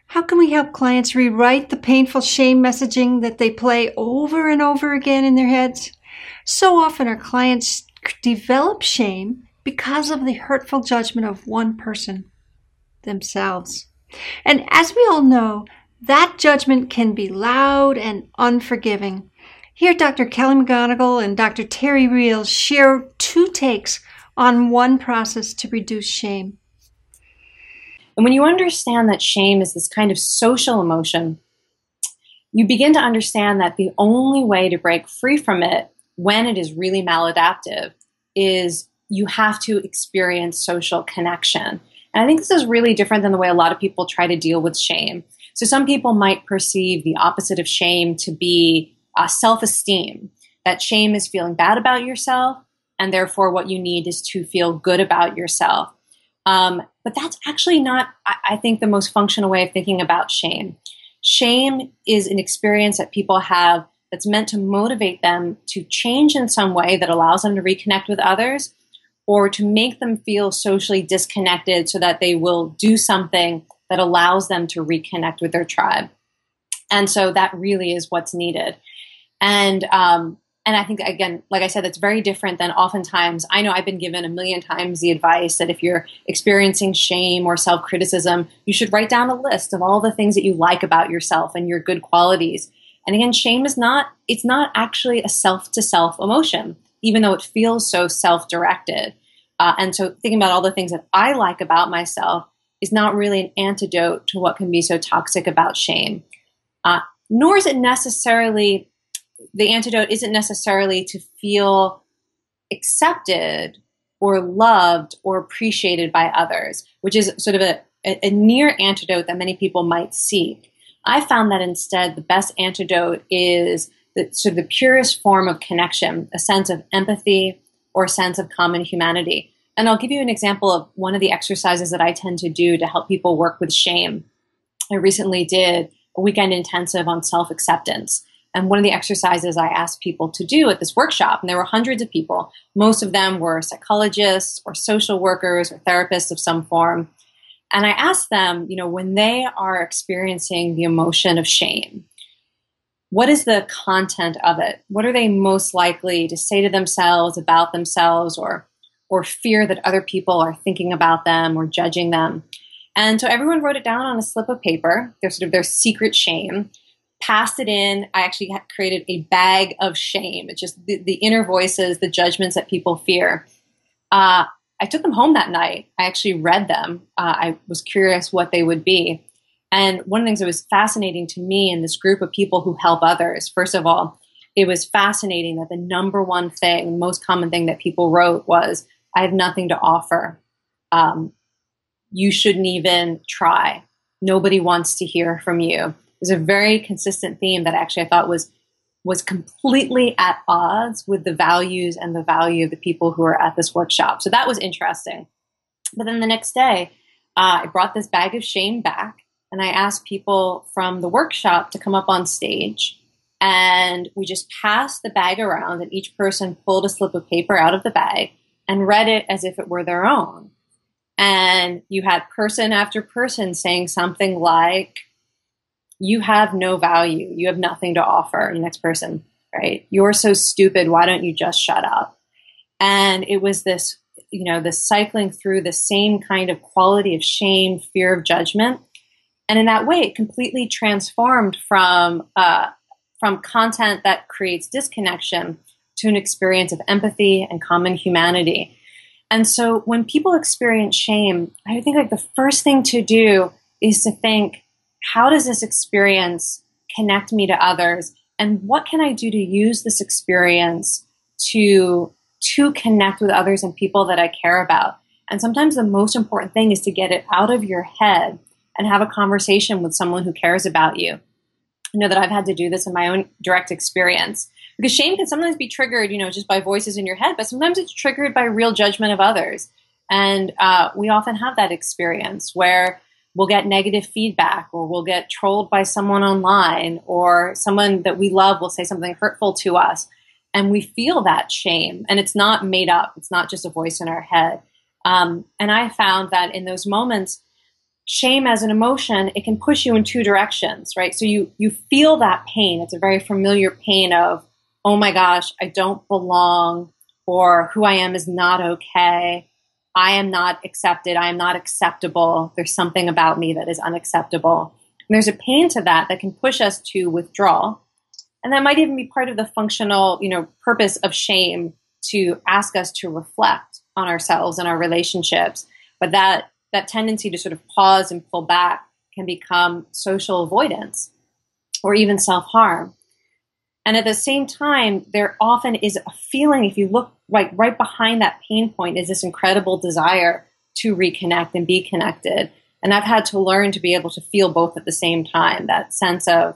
How can we help clients rewrite the painful shame messaging that they play over and over again in their heads? So often our clients develop shame because of the hurtful judgment of one person, themselves. And as we all know, that judgment can be loud and unforgiving. Here, Dr. Kelly McGonigal and Dr. Terry Real share two takes on one process to reduce shame. And when you understand that shame is this kind of social emotion, you begin to understand that the only way to break free from it when it is really maladaptive is you have to experience social connection. And I think this is really different than the way a lot of people try to deal with shame. So some people might perceive the opposite of shame to be self-esteem, that shame is feeling bad about yourself, and therefore what you need is to feel good about yourself. But that's actually not, I think, the most functional way of thinking about shame. Shame is an experience that people have that's meant to motivate them to change in some way that allows them to reconnect with others, or to make them feel socially disconnected so that they will do something that allows them to reconnect with their tribe. And so that really is what's needed. And I think, again, like I said, that's very different than oftentimes. I know I've been given a million times the advice that if you're experiencing shame or self-criticism, you should write down a list of all the things that you like about yourself and your good qualities. And again, shame is it's not actually a self-to-self emotion, even though it feels so self-directed. And so thinking about all the things that I like about myself is not really an antidote to what can be so toxic about shame. Nor is it necessarily, the antidote isn't necessarily to feel accepted or loved or appreciated by others, which is sort of a near antidote that many people might seek. I found that instead the best antidote is sort of the purest form of connection, a sense of empathy or a sense of common humanity. And I'll give you an example of one of the exercises that I tend to do to help people work with shame. I recently did a weekend intensive on self-acceptance. And one of the exercises I asked people to do at this workshop, and there were hundreds of people, most of them were psychologists or social workers or therapists of some form. And I asked them, when they are experiencing the emotion of shame, what is the content of it? What are they most likely to say to themselves about themselves, or fear that other people are thinking about them or judging them? And so everyone wrote it down on a slip of paper, their secret shame, passed it in. I actually created a bag of shame. It's just the inner voices, the judgments that people fear. I took them home that night. I actually read them. I was curious what they would be. And one of the things that was fascinating to me in this group of people who help others, first of all, it was fascinating that the number one thing, most common thing that people wrote was, I have nothing to offer. You shouldn't even try. Nobody wants to hear from you. It's a very consistent theme that actually I thought was completely at odds with the values and the value of the people who were at this workshop. So that was interesting. But then the next day, I brought this bag of shame back, and I asked people from the workshop to come up on stage. And we just passed the bag around, and each person pulled a slip of paper out of the bag and read it as if it were their own. And you had person after person saying something like, you have no value. You have nothing to offer. The next person, right? You're so stupid. Why don't you just shut up? And it was this, this cycling through the same kind of quality of shame, fear of judgment. And in that way, it completely transformed from content that creates disconnection to an experience of empathy and common humanity. And so when people experience shame, I think the first thing to do is to think, how does this experience connect me to others? And what can I do to use this experience to connect with others and people that I care about? And sometimes the most important thing is to get it out of your head and have a conversation with someone who cares about you. I know that I've had to do this in my own direct experience, because shame can sometimes be triggered, just by voices in your head, but sometimes it's triggered by real judgment of others. And we often have that experience where we'll get negative feedback, or we'll get trolled by someone online, or someone that we love will say something hurtful to us. And we feel that shame, and it's not made up. It's not just a voice in our head. And I found that in those moments, shame as an emotion, it can push you in two directions, right? So you feel that pain. It's a very familiar pain of, oh my gosh, I don't belong, or who I am is not okay. I am not accepted. I am not acceptable. There's something about me that is unacceptable. And there's a pain to that that can push us to withdrawal. And that might even be part of the functional, purpose of shame, to ask us to reflect on ourselves and our relationships. But that tendency to sort of pause and pull back can become social avoidance or even self-harm. And at the same time, there often is a feeling, if you look right behind that pain point, is this incredible desire to reconnect and be connected. And I've had to learn to be able to feel both at the same time. That sense of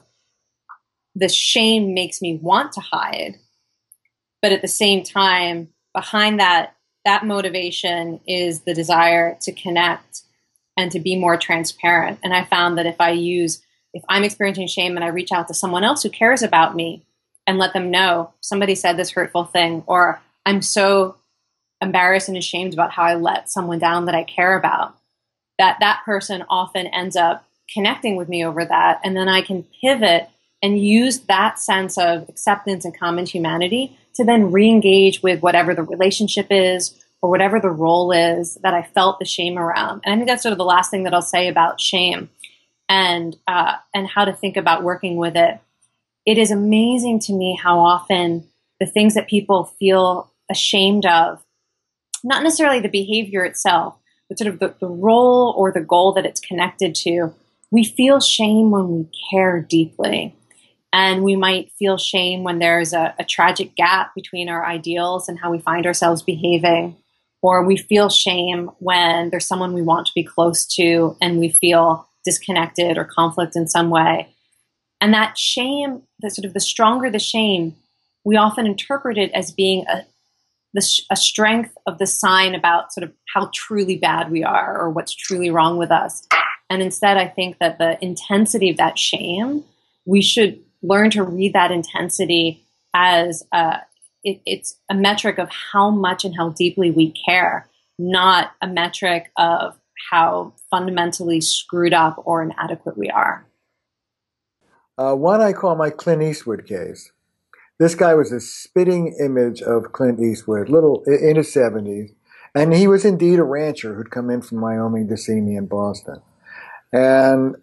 the shame makes me want to hide, but at the same time, behind that motivation is the desire to connect and to be more transparent. And I found that if I'm experiencing shame and I reach out to someone else who cares about me and let them know somebody said this hurtful thing, or I'm so embarrassed and ashamed about how I let someone down that I care about, that person often ends up connecting with me over that. And then I can pivot and use that sense of acceptance and common humanity to then re-engage with whatever the relationship is or whatever the role is that I felt the shame around. And I think that's sort of the last thing that I'll say about shame and how to think about working with it. It is amazing to me how often the things that people feel ashamed of, not necessarily the behavior itself, but sort of the role or the goal that it's connected to, we feel shame when we care deeply. And we might feel shame when there's a tragic gap between our ideals and how we find ourselves behaving. Or we feel shame when there's someone we want to be close to and we feel disconnected or conflict in some way. And that shame, the stronger the shame, we often interpret it as being a strength of the sign about sort of how truly bad we are or what's truly wrong with us. And instead, I think that the intensity of that shame, we should learn to read that intensity as it's a metric of how much and how deeply we care, not a metric of how fundamentally screwed up or inadequate we are. One I call my Clint Eastwood case. This guy was a spitting image of Clint Eastwood, little in his 70s. And he was indeed a rancher who'd come in from Wyoming to see me in Boston. And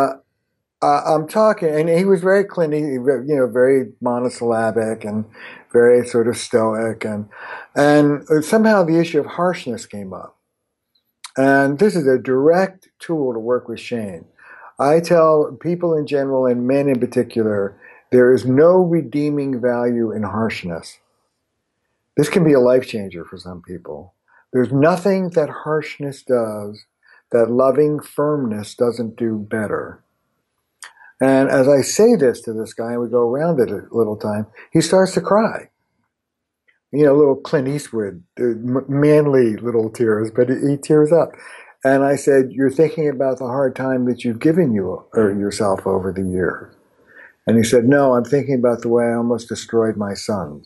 I'm talking, and he was very Clint, very monosyllabic and very sort of stoic. And somehow the issue of harshness came up. And this is a direct tool to work with shame. I tell people in general, and men in particular, there is no redeeming value in harshness. This can be a life changer for some people. There's nothing that harshness does that loving firmness doesn't do better. And as I say this to this guy, and we go around it a little time, he starts to cry. Little Clint Eastwood, manly little tears, but he tears up. And I said, you're thinking about the hard time that you've given yourself over the years. And he said, no, I'm thinking about the way I almost destroyed my sons.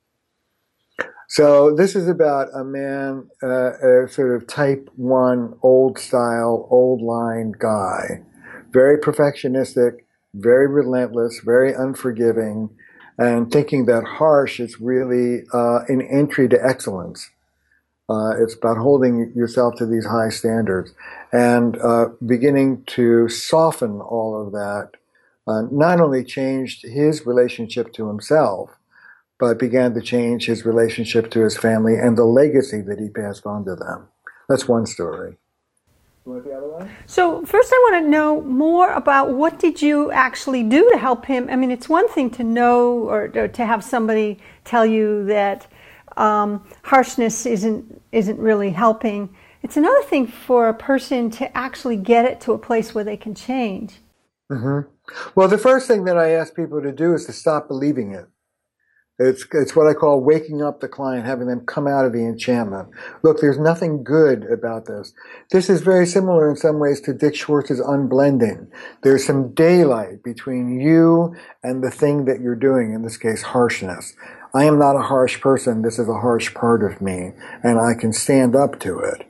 So this is about a man, a sort of type 1, old style, old line guy, very perfectionistic, very relentless, very unforgiving, and thinking that harsh is really an entry to excellence. It's about holding yourself to these high standards and beginning to soften all of that. Not only changed his relationship to himself, but began to change his relationship to his family and the legacy that he passed on to them. That's one story. You want the other one? So first I want to know more about what did you actually do to help him? I mean, it's one thing to know or to have somebody tell you that harshness isn't really helping. It's another thing for a person to actually get it to a place where they can change. Mm-hmm. Well, the first thing that I ask people to do is to stop believing it. It's what I call waking up the client, having them come out of the enchantment. Look, there's nothing good about this. This is very similar in some ways to Dick Schwartz's unblending. There's some daylight between you and the thing that you're doing, in this case, harshness. I am not a harsh person. This is a harsh part of me, and I can stand up to it.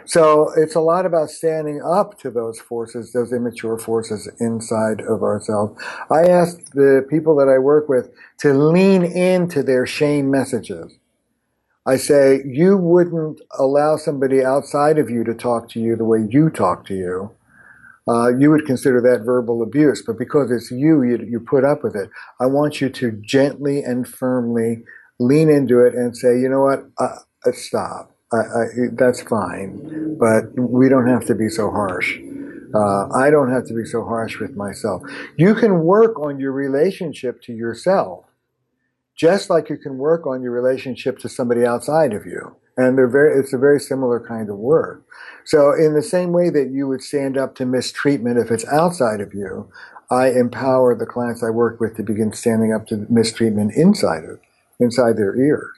So it's a lot about standing up to those forces, those immature forces inside of ourselves. I ask the people that I work with to lean into their shame messages. I say, you wouldn't allow somebody outside of you to talk to you the way you talk to you. You would consider that verbal abuse, but because it's you put up with it. I want you to gently and firmly lean into it and say, you know what, stop. That's fine, but we don't have to be so harsh. I don't have to be so harsh with myself. You can work on your relationship to yourself, just like you can work on your relationship to somebody outside of you. And it's a very similar kind of work. So in the same way that you would stand up to mistreatment if it's outside of you, I empower the clients I work with to begin standing up to mistreatment inside their ears.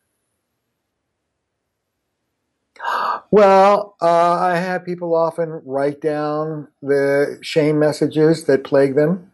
Well, I have people often write down the shame messages that plague them.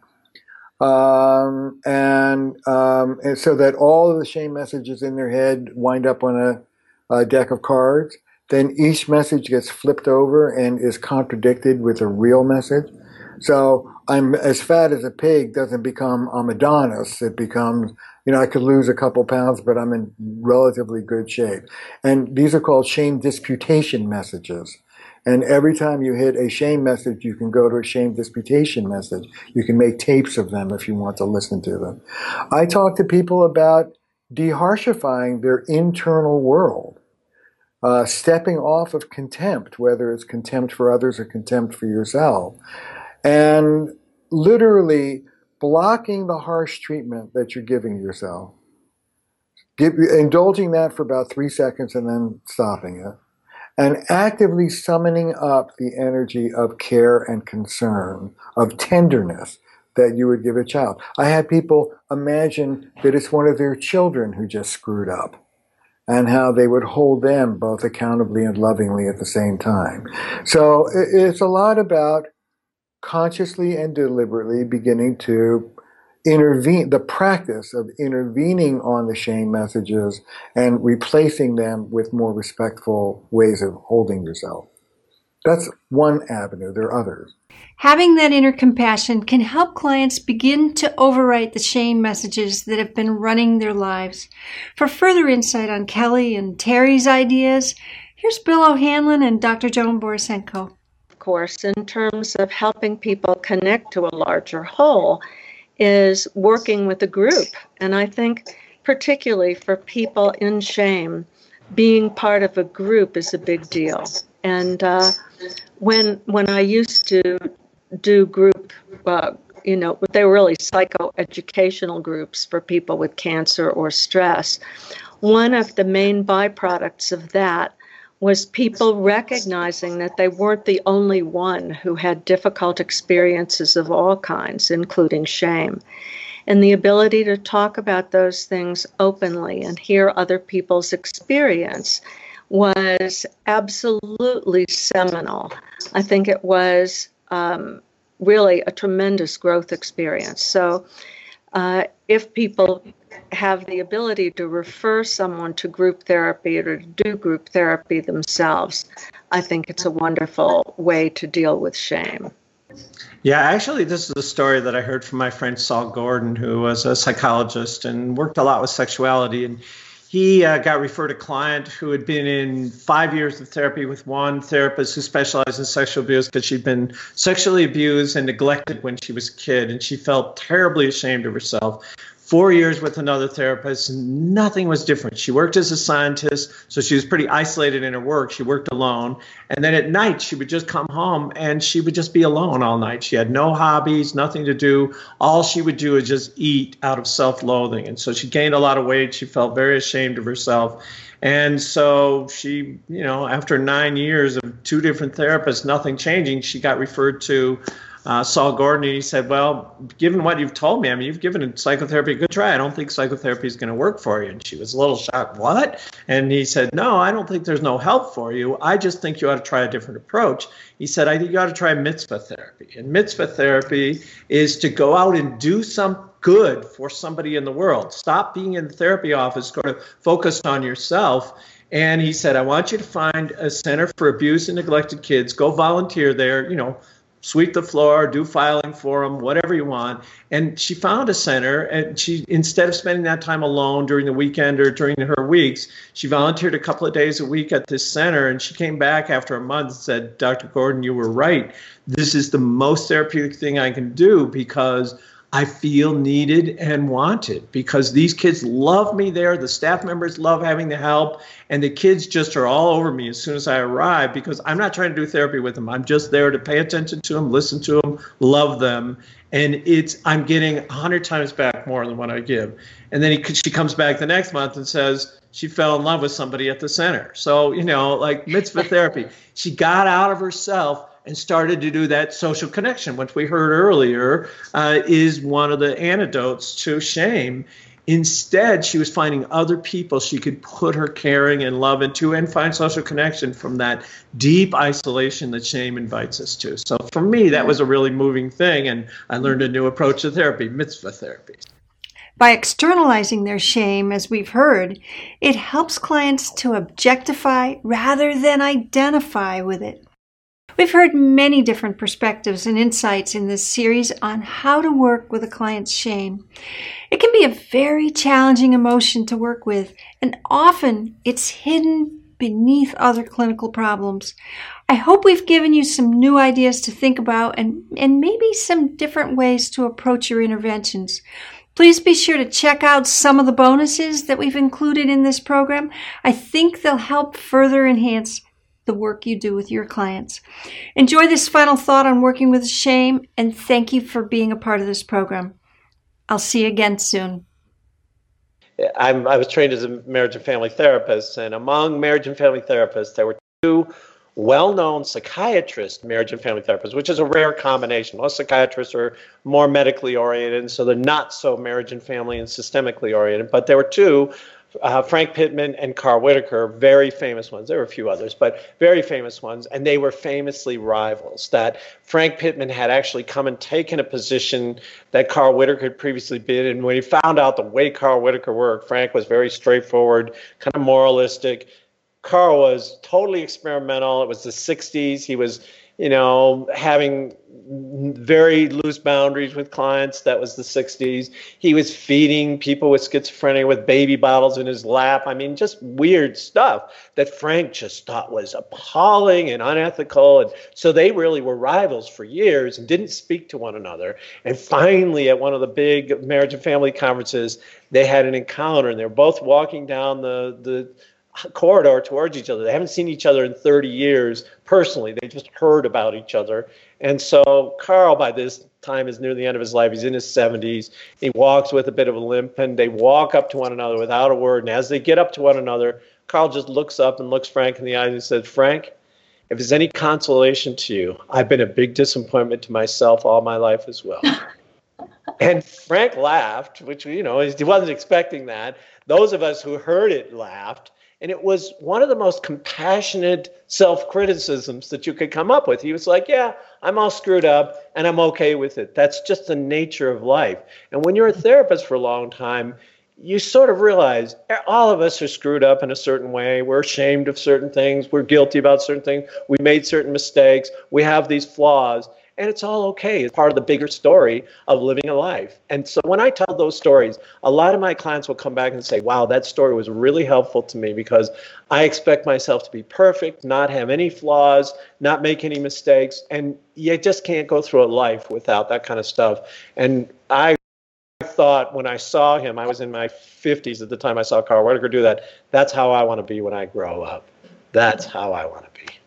And so that all of the shame messages in their head wind up on a deck of cards. Then each message gets flipped over and is contradicted with a real message. So I'm as fat as a pig doesn't become I'm Adonis. It becomes, I could lose a couple pounds, but I'm in relatively good shape. And these are called shame disputation messages. And every time you hit a shame message, you can go to a shame disputation message. You can make tapes of them if you want to listen to them. I talk to people about deharshifying their internal world, stepping off of contempt, whether it's contempt for others or contempt for yourself, and literally blocking the harsh treatment that you're giving yourself, indulging that for about 3 seconds and then stopping it. And actively summoning up the energy of care and concern, of tenderness that you would give a child. I had people imagine that it's one of their children who just screwed up, and how they would hold them both accountably and lovingly at the same time. So it's a lot about consciously and deliberately beginning to intervene, the practice of intervening on the shame messages and replacing them with more respectful ways of holding yourself. That's one avenue. There are others. Having that inner compassion can help clients begin to overwrite the shame messages that have been running their lives. For further insight on Kelly and Terry's ideas, here's Bill O'Hanlon and Dr. Joan Borisenko. Of course, in terms of helping people connect to a larger whole, is working with a group. And I think particularly for people in shame, being part of a group is a big deal. And when I used to do group, they were really psychoeducational groups for people with cancer or stress, one of the main byproducts of that was people recognizing that they weren't the only one who had difficult experiences of all kinds, including shame. And the ability to talk about those things openly and hear other people's experience was absolutely seminal. I think it was really a tremendous growth experience. So if people have the ability to refer someone to group therapy or to do group therapy themselves, I think it's a wonderful way to deal with shame. Yeah, actually, this is a story that I heard from my friend Saul Gordon, who was a psychologist and worked a lot with sexuality. And he got referred a client who had been in 5 years of therapy with one therapist who specialized in sexual abuse because she'd been sexually abused and neglected when she was a kid. And she felt terribly ashamed of herself. 4 years with another therapist, nothing was different. She worked as a scientist, so she was pretty isolated in her work. She worked alone. And then at night, she would just come home and she would just be alone all night. She had no hobbies, nothing to do. All she would do is just eat out of self-loathing. And so she gained a lot of weight. She felt very ashamed of herself. And so she, after 9 years of 2 different therapists, nothing changing, she got referred to Saul Gordon, and he said, well, given what you've told me, you've given psychotherapy a good try. I don't think psychotherapy is going to work for you. And she was a little shocked. What? And he said, no, I don't think there's no help for you. I just think you ought to try a different approach. He said, I think you ought to try mitzvah therapy. And mitzvah therapy is to go out and do some good for somebody in the world. Stop being in the therapy office, sort of focused on yourself, And he said, I want you to find a center for abused and neglected kids. Go volunteer there, sweep the floor, do filing for them, whatever you want. And she found a center, and she, instead of spending that time alone during the weekend or during her weeks, she volunteered a couple of days a week at this center. And she came back after a month and said, Dr. Gordon, you were right. This is the most therapeutic thing I can do because I feel needed and wanted, because these kids love me there. The staff members love having the help, and the kids just are all over me as soon as I arrive, because I'm not trying to do therapy with them. I'm just there to pay attention to them, listen to them, love them. And I'm getting 100 times back more than what I give. And then she comes back the next month and says she fell in love with somebody at the center. So, like mitzvah therapy, she got out of herself and started to do that social connection, which we heard earlier is one of the antidotes to shame. Instead, she was finding other people she could put her caring and love into and find social connection from that deep isolation that shame invites us to. So for me, that was a really moving thing, and I learned a new approach to therapy, mitzvah therapy. By externalizing their shame, as we've heard, it helps clients to objectify rather than identify with it. We've heard many different perspectives and insights in this series on how to work with a client's shame. It can be a very challenging emotion to work with, and often it's hidden beneath other clinical problems. I hope we've given you some new ideas to think about and maybe some different ways to approach your interventions. Please be sure to check out some of the bonuses that we've included in this program. I think they'll help further enhance the work you do with your clients. Enjoy this final thought on working with shame, and thank you for being a part of this program. I'll see you again soon. I was trained as a marriage and family therapist, and among marriage and family therapists, there were two well-known psychiatrist marriage and family therapists, which is a rare combination. Most psychiatrists are more medically oriented, so they're not so marriage and family and systemically oriented. But there were two, Frank Pittman and Carl Whitaker, very famous ones. There were a few others, but very famous ones. And they were famously rivals. That Frank Pittman had actually come and taken a position that Carl Whitaker had previously been. And when he found out the way Carl Whitaker worked, Frank was very straightforward, kind of moralistic. Carl was totally experimental. It was the 60s. He was, having very loose boundaries with clients. That was the 60s. He was feeding people with schizophrenia with baby bottles in his lap. I mean, just weird stuff that Frank just thought was appalling and unethical. And so they really were rivals for years and didn't speak to one another. And finally, at one of the big marriage and family conferences, they had an encounter, and they were both walking down the corridor towards each other. They haven't seen each other in 30 years personally. They just heard about each other. And so Carl, by this time, is near the end of his life. He's in his 70s. He walks with a bit of a limp, and they walk up to one another without a word. And as they get up to one another, Carl just looks up and looks Frank in the eyes and said, "Frank, if there's any consolation to you, I've been a big disappointment to myself all my life as well." And Frank laughed, which, he wasn't expecting that. Those of us who heard it laughed. And it was one of the most compassionate self-criticisms that you could come up with. He was like, yeah, I'm all screwed up and I'm okay with it. That's just the nature of life. And when you're a therapist for a long time, you sort of realize all of us are screwed up in a certain way. We're ashamed of certain things. We're guilty about certain things. We made certain mistakes. We have these flaws. And it's all okay. It's part of the bigger story of living a life. And so when I tell those stories, a lot of my clients will come back and say, wow, that story was really helpful to me because I expect myself to be perfect, not have any flaws, not make any mistakes. And you just can't go through a life without that kind of stuff. And I thought when I saw him, I was in my 50s at the time I saw Carl Whitaker do that. That's how I want to be when I grow up. That's how I want to be.